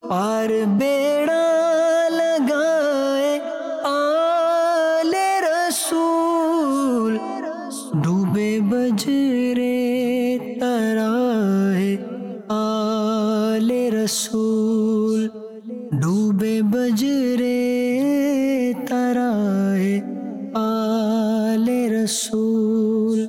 پار بیڑا لگائے آل رسول، ڈوبے بجرے ترائے آل رسول، ڈوبے بجرے ترائے آل رسول۔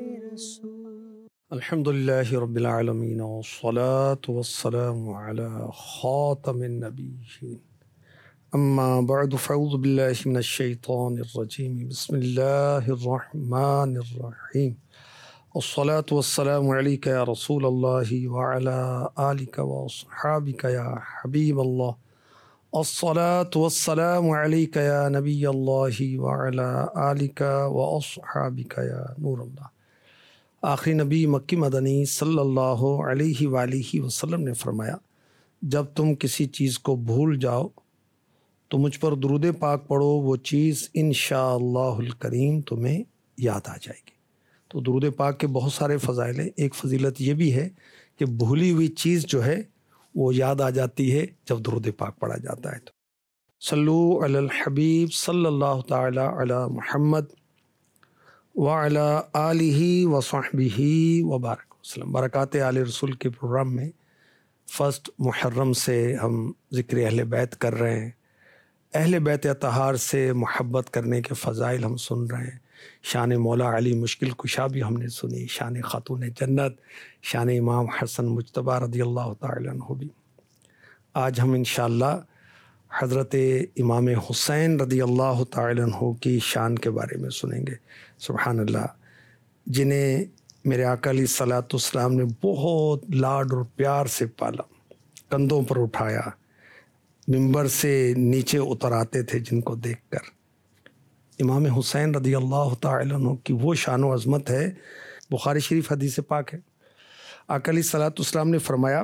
الحمدللہ رب العالمین والصلاة والسلام علی خاتم النبیین، اما بعد فاعوذ باللہ من الشیطان الرجیم، بسم اللہ الرحمن الرحیم، الصلاة والسلام علیک یا رسول اللہ وعلی آلک واصحابک یا حبیب اللہ، الصلاة والسلام علیک یا نبی اللہ وعلی آلک واصحابک یا نور اللہ۔ آخری نبی مکی مدنی صلی اللہ علیہ وآلہ وسلم نے فرمایا، جب تم کسی چیز کو بھول جاؤ تو مجھ پر درود پاک پڑھو، وہ چیز انشاءاللہ الکریم تمہیں یاد آ جائے گی۔ تو درود پاک کے بہت سارے فضائل ہیں، ایک فضیلت یہ بھی ہے کہ بھولی ہوئی چیز جو ہے وہ یاد آ جاتی ہے جب درود پاک پڑھا جاتا ہے۔ تو صلو علی الحبیب صلی اللہ تعالی علی محمد وعلی آلہ وصحبہ وبارک وسلم۔ برکات آل رسول کے پروگرام میں فرسٹ محرم سے ہم ذکر اہل بیت کر رہے ہیں، اہل بیت اطہار سے محبت کرنے کے فضائل ہم سن رہے ہیں، شان مولا علی مشکل کشا بھی ہم نے سنی، شان خاتون جنت، شان امام حسن مجتبیٰ رضی اللہ تعالی عنہ بھی۔ آج ہم انشاءاللہ حضرت امام حسین رضی اللہ تعالی عنہ کی شان کے بارے میں سنیں گے۔ سبحان اللہ، جنہیں میرے آقا علیہ الصلوۃ والسلام نے بہت لاڈ اور پیار سے پالا، کندھوں پر اٹھایا، ممبر سے نیچے اتر آتے تھے جن کو دیکھ کر۔ امام حسین رضی اللہ تعالی عنہ کی وہ شان و عظمت ہے، بخاری شریف حدیث پاک ہے، آقا علیہ الصلوۃ والسلام نے فرمایا،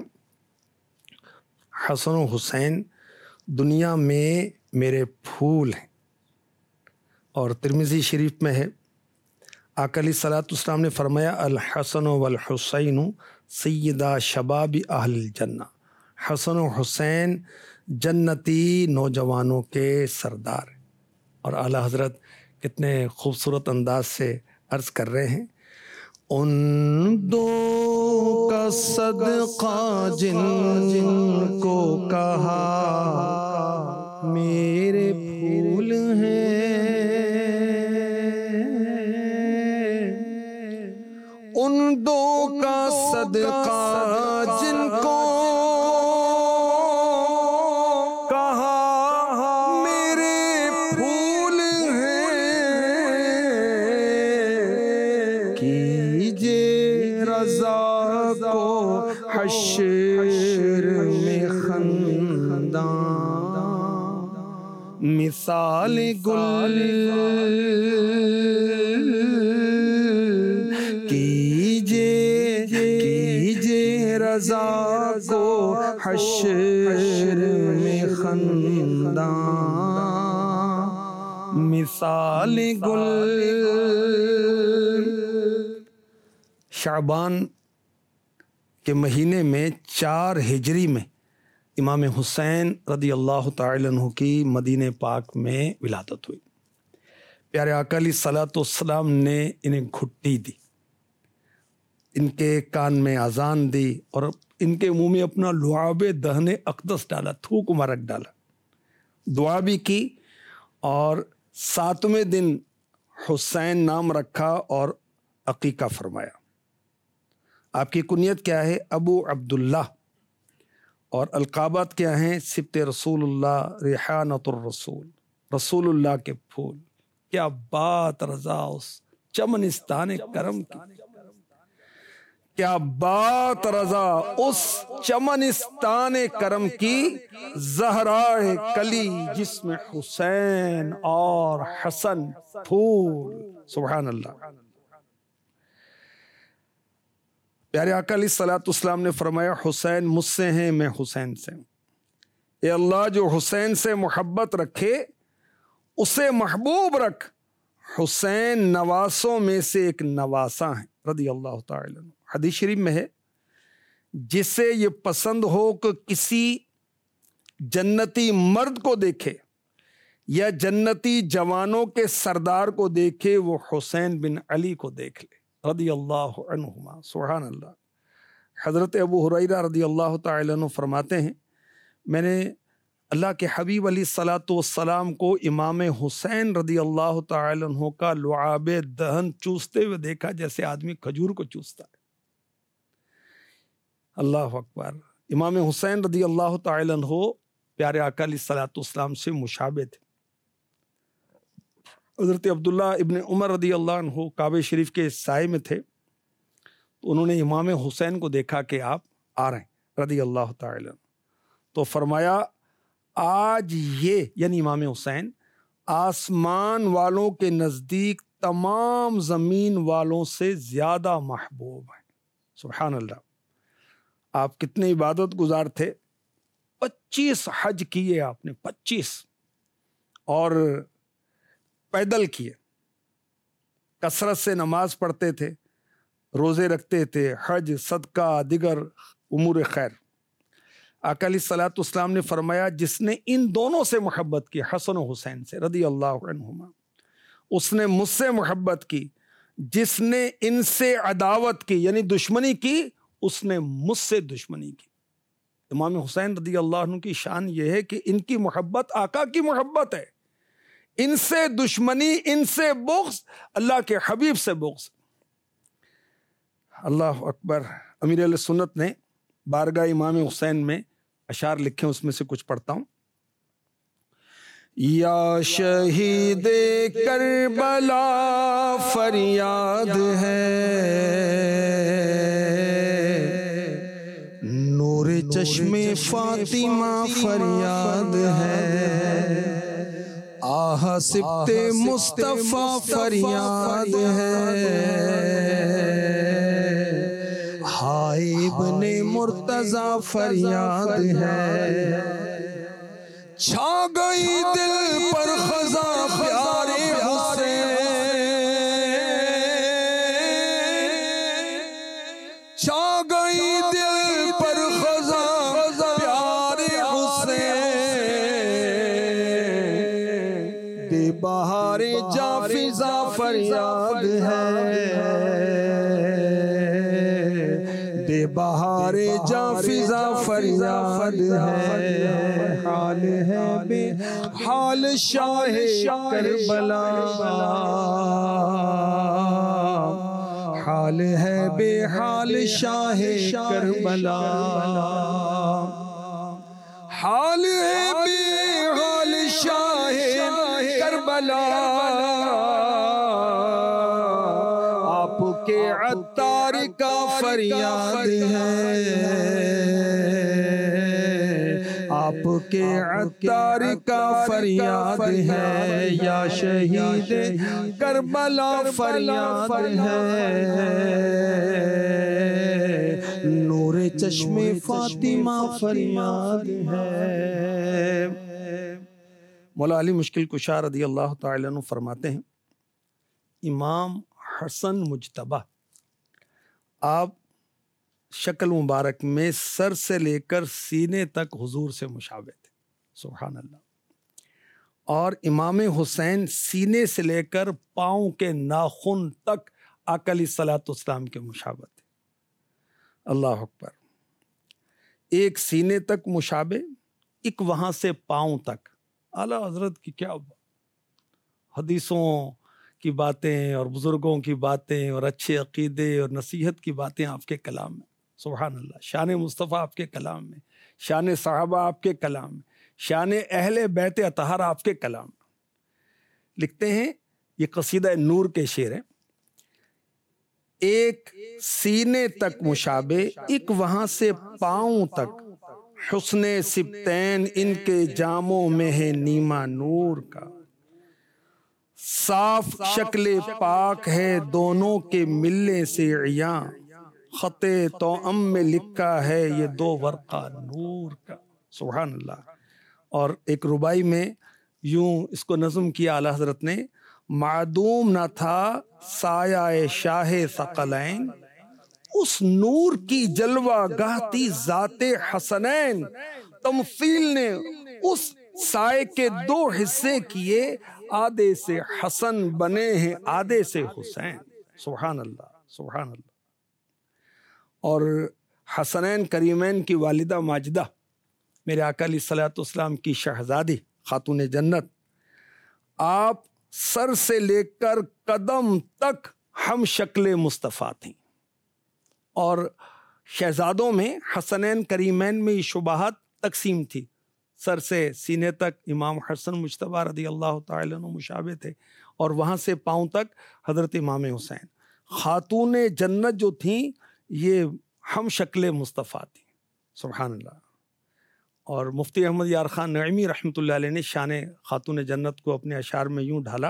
حسن و حسین دنیا میں میرے پھول ہیں۔ اور ترمذی شریف میں ہے، آقا علیہ الصلوۃ والسلام نے فرمایا، الحسن والحسین سیدہ شباب اہل الجنہ، حسن و حسین جنتی نوجوانوں کے سردار ہیں۔ اور اعلیٰ حضرت کتنے خوبصورت انداز سے عرض کر رہے ہیں، ان دو کا صدقہ جن کو کہا میرے پھول ہیں، ان دو کا صدقہ جن کو کہا میرے پھول ہیں، کیجے رضا کو حشر میں خنداں، مثال گل کیجے رضا کو حشر میں خنداں، مثال گل۔ شعبان کے مہینے میں 4 ہجری میں امام حسین رضی اللہ تعالی عنہ کی مدینہ پاک میں ولادت ہوئی۔ پیارے آقا علیہ الصلوۃ والسلام نے انہیں گھٹی دی، ان کے کان میں اذان دی اور ان کے منہ میں اپنا لعاب دہن اقدس ڈالا، تھوک مبارک ڈالا، دعا بھی کی، اور 7ویں دن حسین نام رکھا اور عقیقہ فرمایا۔ آپ کی کنیت کیا ہے؟ ابو عبداللہ، اور القابات کیا ہیں؟ سبط رسول اللہ، ریحانۃ الرسول، رسول اللہ کے پھول۔ کیا بات رضا اس چمنستان کرم کی، کیا بات رضا اس چمنستان کرم کی، زہرائے کلی جس میں حسین اور حسن پھول۔ سبحان اللہ۔ پیارے آقا علیہ الصلوۃ والسلام نے فرمایا، حسین مجھ سے ہیں، میں حسین سے ہوں۔ اے اللہ، جو حسین سے محبت رکھے اسے محبوب رکھ۔ حسین نواسوں میں سے ایک نواسا ہیں رضی اللہ تعالی عنہ۔ حدیث شریف میں ہے، جسے یہ پسند ہو کہ کسی جنتی مرد کو دیکھے یا جنتی جوانوں کے سردار کو دیکھے وہ حسین بن علی کو دیکھ لے رضی اللہ عنہما. سبحان اللہ. حضرت ابو ہریرہ رضی اللہ تعالی عنہ فرماتے ہیں میں نے اللہ کے حبیب علیہ الصلاۃ والسلام کو امام حسین رضی اللہ تعالی عنہ کا لعاب دہن چوستے ہوئے دیکھا جیسے آدمی کھجور کو چوستا ہے. اللہ اکبر. امام حسین رضی اللہ تعالی عنہ پیارے آقا علیہ الصلاۃ والسلام سے مشابہ تھے. حضرت عبداللہ ابن عمر رضی اللہ عنہ کعبہ شریف کے سائے میں تھے تو انہوں نے امام حسین کو دیکھا کہ آپ آ رہے ہیں رضی اللہ تعالی عنہ. تو فرمایا آج یہ یعنی امام حسین آسمان والوں کے نزدیک تمام زمین والوں سے زیادہ محبوب ہیں. سبحان اللہ. آپ کتنے عبادت گزار تھے. 25 حج کیے آپ نے 25 اور پیدل کیے. کثرت سے نماز پڑھتے تھے, روزے رکھتے تھے, حج صدقہ دیگر امور خیر. آقا علیہ الصلوۃ والسلام نے فرمایا جس نے ان دونوں سے محبت کی حسن و حسین سے رضی اللہ عنہما اس نے مجھ سے محبت کی. جس نے ان سے عداوت کی یعنی دشمنی کی اس نے مجھ سے دشمنی کی. امام حسین رضی اللہ عنہ کی شان یہ ہے کہ ان کی محبت آقا کی محبت ہے. ان سے دشمنی, ان سے بغض, اللہ کے حبیب سے بغض. اللہ اکبر. امیر اہل سنت نے بارگاہ امام حسین میں اشعار لکھے, اس میں سے کچھ پڑھتا ہوں. یا شہید کربلا فریاد ہے, نور چشم فاطمہ فریاد ہے, آہ سبت مصطفیٰ فریاد ہے, ہائے ابن مرتضیٰ فریاد ہے. چھا گئی دل پر خزاں پیارے حسین, چھا گئی دل پر خزاں پیارے حسین, بے بہار جاں فضا فریاد ہے, بے بہار جاں فضا فریاد ہے. حال ہے بے حال شاہ کربلا, حال ہے بے حال شاہ کربلا, حال ہے بے حال شاہ کربلا. آپ کے عطار کا فریاد ہے, آپ کے عطار کا فریاد ہے. یا شہید کربلا فریاد ہے, نور چشم فاطمہ فریاد ہے. مولا علی مشکل کشا رضی اللہ تعالی عنہ فرماتے ہیں امام حسن مجتبی آپ شکل مبارک میں سر سے لے کر سینے تک حضور سے مشابہ تھے. سبحان اللہ. اور امام حسین سینے سے لے کر پاؤں کے ناخن تک آقا علیہ الصلوۃ والسلام کے مشابہ تھے. اللہ اکبر. ایک سینے تک مشابہ, ایک وہاں سے پاؤں تک. اعلیٰ حضرت کی کیا حدیثوں کی باتیں اور بزرگوں کی باتیں اور اچھے عقیدے اور نصیحت کی باتیں آپ کے کلام میں. سبحان اللہ. شان مصطفیٰ آپ کے کلام میں, شان صحابہ آپ کے کلام میں, شان اہل بیت اطہار آپ کے کلام میں. لکھتے ہیں یہ قصیدہ نور کے شعر ہیں. ایک سینے تک مشابہ, ایک وہاں سے پاؤں تک, حسن سبتین ان کے جاموں میں ہے نیما نور کا, صاف شکل پاک ہے دونوں کے ملنے سے عیاں, خط توأم میں لکھا ہے یہ دو ورقہ نور کا. سبحان اللہ. اور ایک ربائی میں یوں اس کو نظم کیا اعلیٰ حضرت نے, معدوم نہ تھا سایہ شاہ ثقلین, اس نور کی جلوہ گاہ تھی ذات حسنین, تمثیل نے اس سائے کے 2 حصے کیے، آدھے سے حسن بنے ہیں آدھے سے حسین۔ سبحان اللہ، سبحان اللہ۔ اور حسنین کریمین کی والدہ ماجدہ، میرے آقا علیہ الصلوۃ والسلام کی شہزادی خاتون جنت، آپ سر سے لے کر قدم تک ہم شکل مصطفیٰ تھیں۔ اور شہزادوں میں حسنین کریمین میں یہ شبہات تقسیم تھی۔ سر سے سینے تک امام حسن مجتبیٰ رضی اللہ تعالیٰ عنہ مشابہ تھے، اور وہاں سے پاؤں تک حضرت امام حسین۔ خاتون جنت جو تھیں یہ ہم شکل مصطفیٰ تھیں۔ سبحان اللہ۔ اور مفتی احمد یار خان نعیمی رحمۃ اللہ علیہ نے شان خاتون جنت کو اپنے اشعار میں یوں ڈھالا: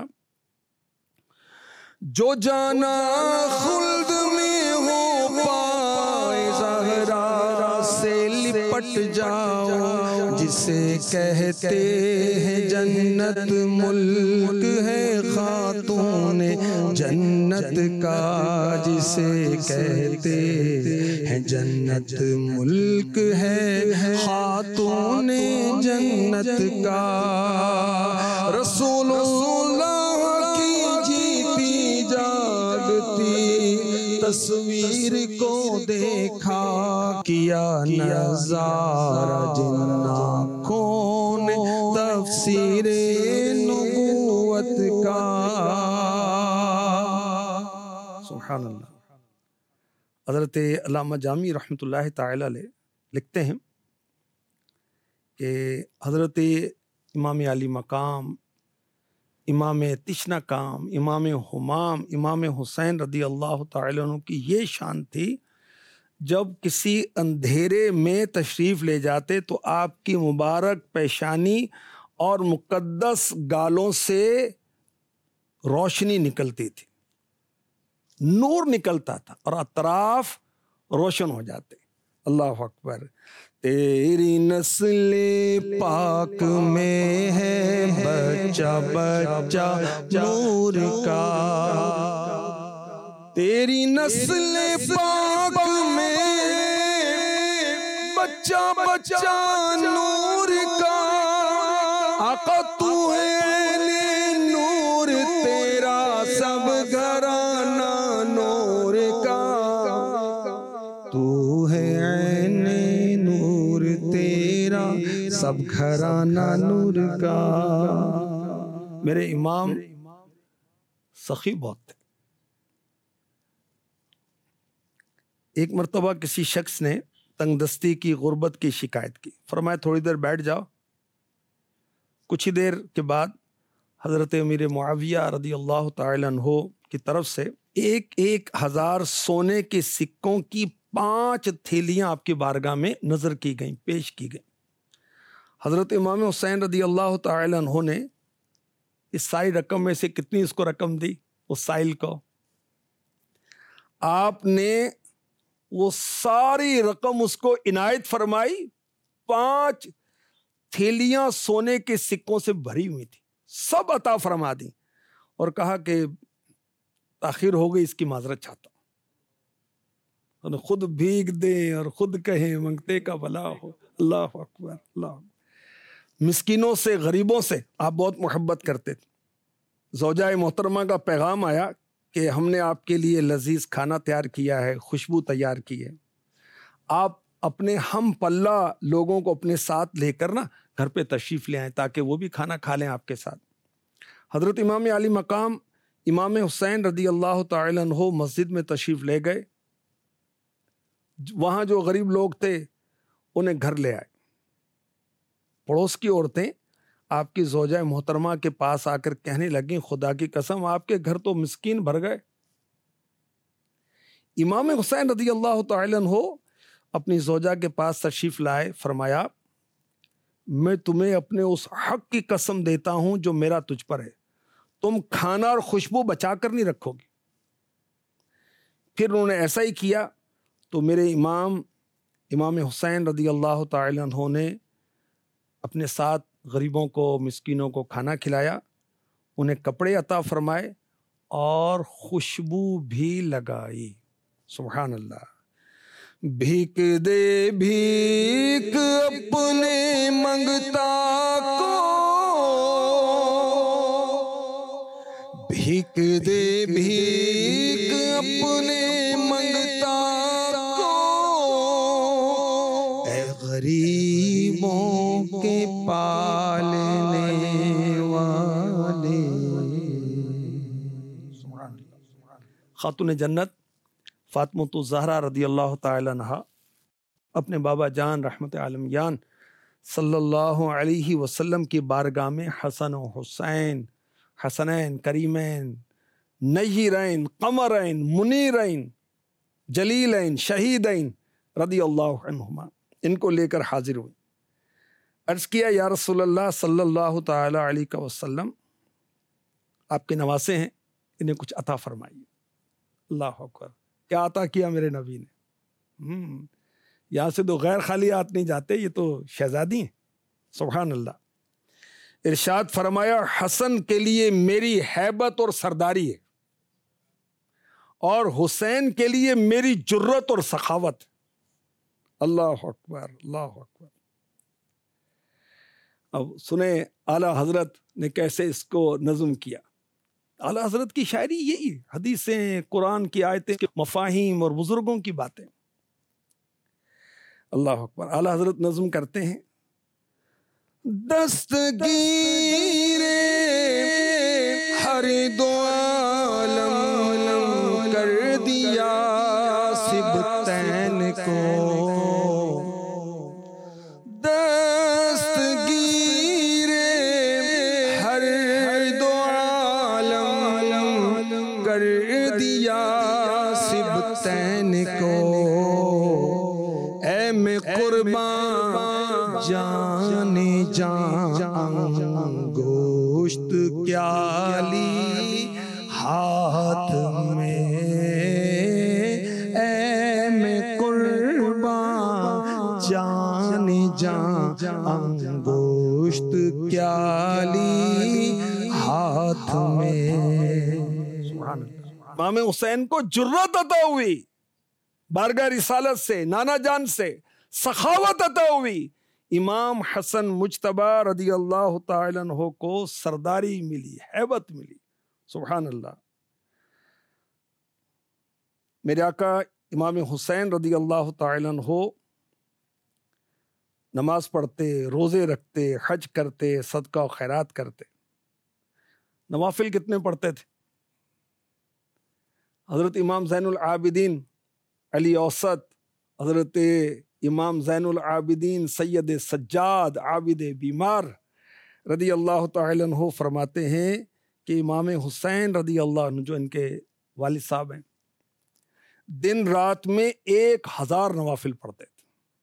جو جانا خلد میں ہو پائے زہرا سے لپٹ جاؤ، جسے کہتے ہیں جنت ملک ہے خاتون جنت کا، جسے کہتے ہیں جنت ملک ہے خاتون جنت کا۔ رسول اللہ کی جیتی جاگتی تصویر کو دیکھا، کیا نظارہ جن آنکھوں نے تفسیر نبوت کا۔ سبحان اللہ۔ حضرت علامہ جامی رحمۃ اللہ تعالی علیہ لکھتے ہیں کہ حضرت امام علی مقام، امام تشنا کام، امام حمام، امام حسین رضی اللہ تعالیٰ عنہ کی یہ شان تھی، جب کسی اندھیرے میں تشریف لے جاتے تو آپ کی مبارک پیشانی اور مقدس گالوں سے روشنی نکلتی تھی، نور نکلتا تھا اور اطراف روشن ہو جاتے۔ اللہ اکبر۔ تیری نسل پاک میں ہے بچہ بچہ نور کا، تیری نسل پاک میں بچہ بچہ نور کا، آقا تو ہے نور تیرا سب گھرانہ نور کا، تو ہے نور تیرا سب گھرانہ نور کا۔ میرے امام سخی بہت تھے۔ ایک مرتبہ کسی شخص نے تنگ دستی کی، غربت کی شکایت کی، فرمایا تھوڑی دیر بیٹھ جاؤ۔ کچھ ہی دیر کے بعد حضرت امیر معاویہ رضی اللہ تعالی عنہ کی طرف سے 1,000 سونے کے سکوں کی 5 تھیلیاں آپ کی بارگاہ میں نظر کی گئیں، پیش کی گئیں۔ حضرت امام حسین رضی اللہ تعالی عنہ نے اس ساری رقم میں سے کتنی اس کو رقم دی؟ اس سائل کو آپ نے وہ ساری رقم اس کو عنایت فرمائی، 5 تھیلیاں سونے کے سکوں سے بھری ہوئی تھی، سب عطا فرما دی، اور کہا کہ تاخیر ہو گئی، اس کی معذرت چاہتا ہوں۔ خود بھیگ دیں اور خود کہیں منگتے کا بھلا ہو۔ اللہ اکبر، اللہ اکبر۔ مسکینوں سے، غریبوں سے آپ بہت محبت کرتے تھے۔ زوجہ محترمہ کا پیغام آیا کہ ہم نے آپ کے لیے لذیذ کھانا تیار کیا ہے، خوشبو تیار کی ہے، آپ اپنے ہم پلہ لوگوں کو اپنے ساتھ لے کر نا گھر پہ تشریف لے آئیں تاکہ وہ بھی کھانا کھا لیں آپ کے ساتھ۔ حضرت امام علی مقام امام حسین رضی اللہ تعالی عنہ مسجد میں تشریف لے گئے، وہاں جو غریب لوگ تھے انہیں گھر لے آئے۔ پڑوس کی عورتیں آپ کی زوجہ محترمہ کے پاس آ کر کہنے لگیں، خدا کی قسم آپ کے گھر تو مسکین بھر گئے۔ امام حسین رضی اللہ تعالی عنہ اپنی زوجہ کے پاس تشریف لائے، فرمایا میں تمہیں اپنے اس حق کی قسم دیتا ہوں جو میرا تجھ پر ہے، تم کھانا اور خوشبو بچا کر نہیں رکھو گی۔ پھر انہوں نے ایسا ہی کیا تو میرے امام حسین رضی اللہ تعالی عنہ نے اپنے ساتھ غریبوں کو، مسکینوں کو کھانا کھلایا، انہیں کپڑے عطا فرمائے اور خوشبو بھی لگائی۔ سبحان اللہ۔ بھیک دے بھیک اپنے منگتا کو، بھیک دے بھیک اپنے منگتا کو، اے غریبوں کے پالنے والے۔ خاتون جنت فاطمۃ الزہرا رضی اللہ تعالی عنہا اپنے بابا جان رحمت عالمیان صلی اللہ علیہ وسلم کی بارگاہ میں حسن و حسین، حسنین کریمین، نیرین قمرین منیرین جلیلین شہیدین رضی اللہ عنہما، ان کو لے کر حاضر ہوئی۔ عرض کیا یا رسول اللہ صلی اللہ تعالی علیہ وسلم، آپ کے نواسے ہیں، انہیں کچھ عطا فرمائیے۔ اللہ اکبر، کیا عطا کیا میرے نبی نے؟ یہاں سے تو غیر خالی ہاتھ نہیں جاتے، یہ تو شہزادی ہیں۔ سبحان اللہ۔ ارشاد فرمایا حسن کے لیے میری ہیبت اور سرداری ہے، اور حسین کے لیے میری جرت اور سخاوت۔ اللہ اکبر، اللہ اکبر۔ اب سنیں اعلیٰ حضرت نے کیسے اس کو نظم کیا۔ اعلیٰ حضرت کی شاعری یہی ہے، حدیثیں، قرآن کی آیتیں، مفاہیم اور بزرگوں کی باتیں۔ اللہ اکبر۔ اعلیٰ حضرت نظم کرتے ہیں، دستگیر ہر دو عالم کر دیا سبتین کو، دستگیر ہر دو عالم کر دیا سبتین کو، اے میں قربان جان گوشت کیا لی ہاتھ میں، اے میں قربان جان گوشت کیا لی ہاتھ میں۔ امام حسین کو جرت عطا ہوئی بارگاہ رسالت سے، نانا جان سے سخاوت عطا ہوئی۔ امام حسن مجتبی رضی اللہ تعالیٰ عنہ کو سرداری ملی، ہیبت ملی۔ سبحان اللہ۔ میرے آقا امام حسین رضی اللہ تعالیٰ عنہ نماز پڑھتے، روزے رکھتے، حج کرتے، صدقہ و خیرات کرتے۔ نوافل کتنے پڑھتے تھے؟ حضرت امام زین العابدین علی اوسط، حضرت امام زین العابدین سید سجاد عابد بیمار رضی اللہ تعالی عنہ فرماتے ہیں کہ امام حسین رضی اللہ عنہ جو ان کے والد صاحب ہیں، دن رات میں 1000 نوافل پڑھتے تھے،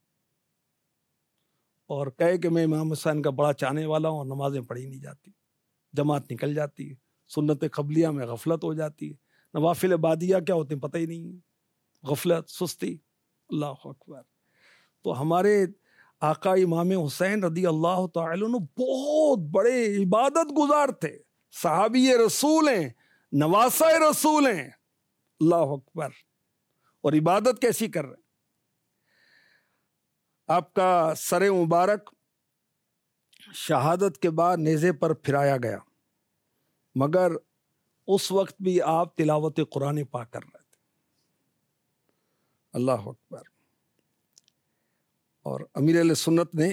اور کہے کہ میں امام حسین کا بڑا چاہنے والا ہوں، اور نمازیں پڑھی نہیں جاتی، جماعت نکل جاتی ہے، سنت قبلیہ میں غفلت ہو جاتی ہے، نوافل بعدیہ کیا ہوتے ہیں پتہ ہی نہیں ہے، غفلت، سستی۔ اللہ اکبر۔ تو ہمارے آقا امام حسین رضی اللہ تعالی عنہ بہت بڑے عبادت گزار تھے، صحابی رسول ہیں، نواسہ رسول ہیں۔ اللہ اکبر۔ اور عبادت کیسی کر رہے ہیں؟ آپ کا سر مبارک شہادت کے بعد نیزے پر پھرایا گیا، مگر اس وقت بھی آپ تلاوت قرآن پاک کر رہے تھے۔ اللہ اکبر۔ اور امیر اہل سنت نے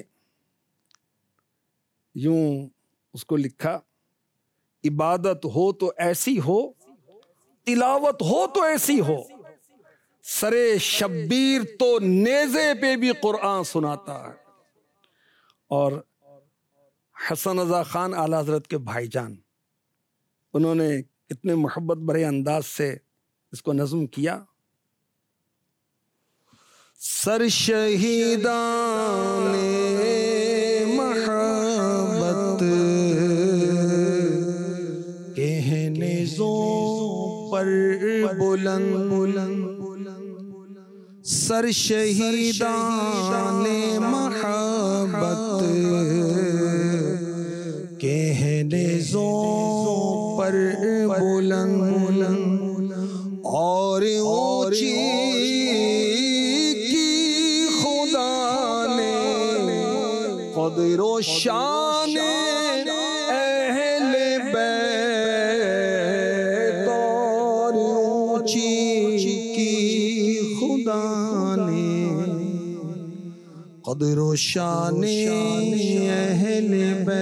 یوں اس کو لکھا، عبادت ہو تو ایسی ہو، تلاوت ہو تو ایسی ہو، سرے شبیر تو نیزے پہ بھی قرآن سناتا ہے۔ اور حسن رضا خان اعلیٰ حضرت کے بھائی جان، انہوں نے اتنے محبت بھرے انداز سے اس کو نظم کیا، سر شہیدان محبت کہنے زوں پر بلند، سر شہیدان محبت کہنے زوں پر بلند، اور اونچی کی و شان اہل بیت اور اونچی کی خدا نے، قدر و شان اہل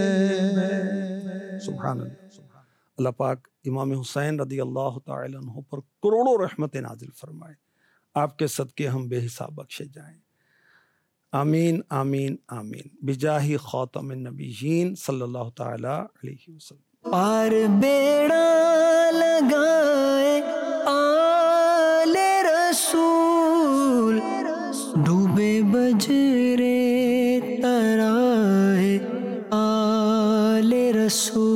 بیت. سبحان اللہ. اللہ پاک امام حسین رضی اللہ تعالی عنہ پر کروڑوں رحمتیں نازل فرمائے، آپ کے صدقے ہم بے حساب بخشے جائیں. آمین آمین آمین بجاہ خاتم النبیین صلی اللہ تعالی علیہ وسلم. پار بیڑا لگائے آل رسول، ڈوبے بجرے ترائے آل رسول.